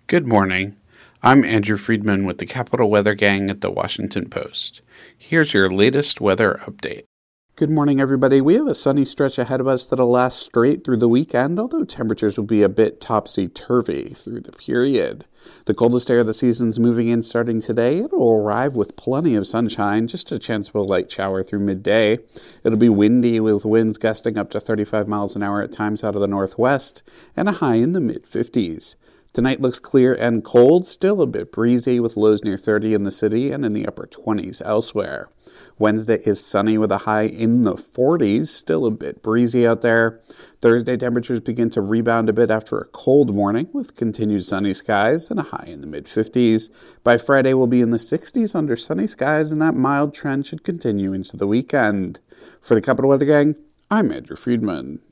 Good morning. I'm Andrew Friedman with the Capital Weather Gang at the Washington Post. Here's your latest weather update. Good morning, everybody. We have a sunny stretch ahead of us that'll last straight through the weekend, although temperatures will be a bit topsy-turvy through the period. The coldest air of the season's moving in starting today. It'll arrive with plenty of sunshine, just a chance of a light shower through midday. It'll be windy with winds gusting up to 35 miles an hour at times out of the northwest, and a high in the mid-50s. Tonight looks clear and cold, still a bit breezy with lows near 30 in the city and in the upper 20s elsewhere. Wednesday is sunny with a high in the 40s, still a bit breezy out there. Thursday temperatures begin to rebound a bit after a cold morning with continued sunny skies and a high in the mid-50s. By Friday we'll be in the 60s under sunny skies, and that mild trend should continue into the weekend. For the Capital Weather Gang, I'm Andrew Friedman.